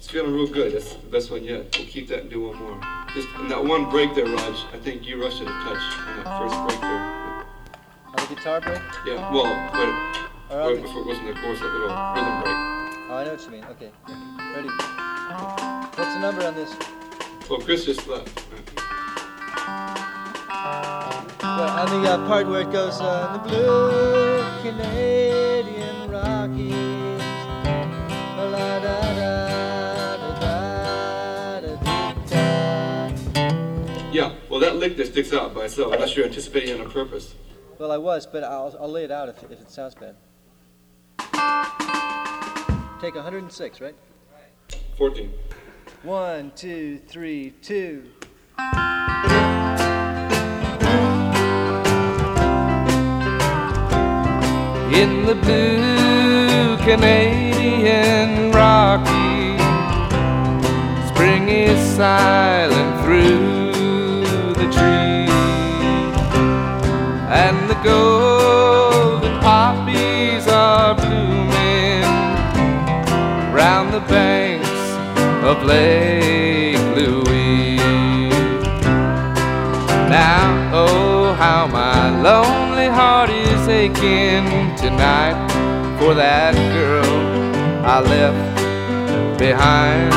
It's feeling real good. That's the best one yet. We'll keep that and do one more. Just on that one break there, Raj, I think you rushed it a touch on that first break there. On the guitar break? Yeah, well, right before it wasn't the chorus, that little rhythm break. Oh, I know what you mean. Okay. Ready. What's the number on this? Well, Chris just left. Well, on the part where it goes, the blue Canadian Rockies. La da da da da da da. Yeah, well, that lick there sticks out by itself, unless you're anticipating it on purpose. Well, I was, but I'll lay it out if it sounds bad. Take 106, right? 14. 1, 2, 3, 2. In the blue Canadian Rockies, spring is silent through the trees, and the golden poppies are blooming round the banks of Lake Louise. Now, oh, how my lonely heart is aching tonight for that girl I left behind.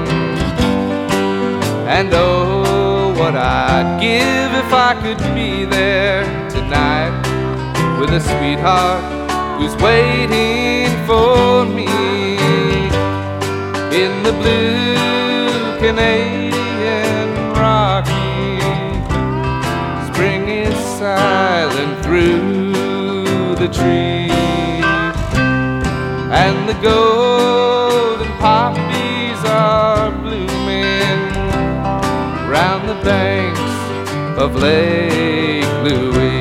And oh, what I'd give if I could be there tonight with a sweetheart who's waiting for me. In the blue Canadian Rockies, spring is silent through the trees, and the golden poppies are blooming round the banks of Lake Louise.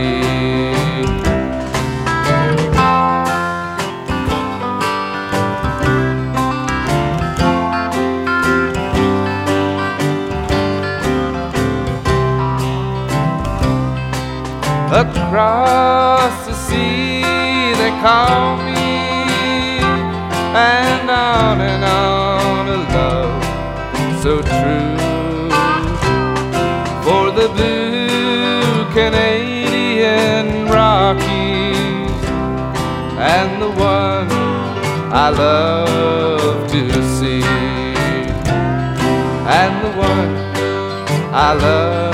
Across the sea they call me, and on a love so true. For the blue Canadian Rockies, and the one I love to see, and the one I love